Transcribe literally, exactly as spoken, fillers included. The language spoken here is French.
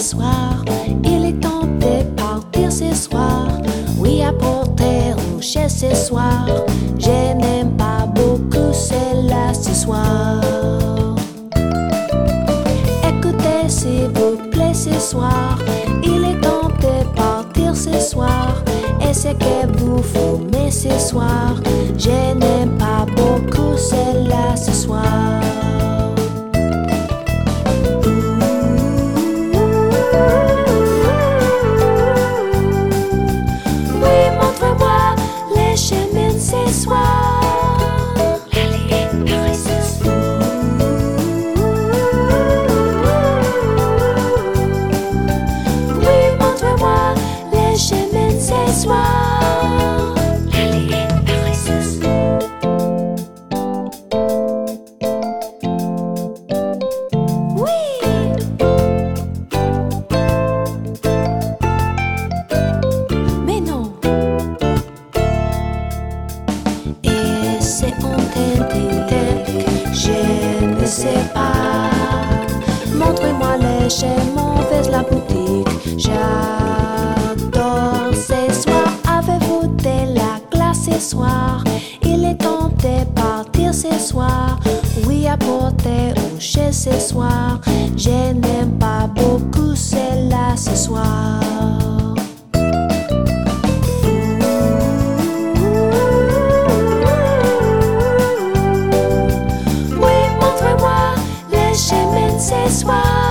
soir. Il est temps de partir ce soir. Oui, apporter au chez ce soir. Je n'aime pas beaucoup cela ce soir. Écoutez s'il vous plaît ce soir. Il est temps de partir ce soir. Et ce que vous fumez ce soir, je n'aime pas beaucoup cela ce soir. Oui, montre-moi les chemins ce soir. Allez, paresseuse. Oui, montre-moi les chemins ce soir. Allez, paresseuse. Oui. Mais non. Et c'est authentique, je ne sais pas. Montrez-moi les chemins vers la boutique. J'adore ce soir. Avez-vous de la glace ce soir? Il est temps de partir ce soir. Oui, apporter au chez ce soir. Je n'aime pas beaucoup cela ce soir. Oui, montre-moi les chemins ce soir.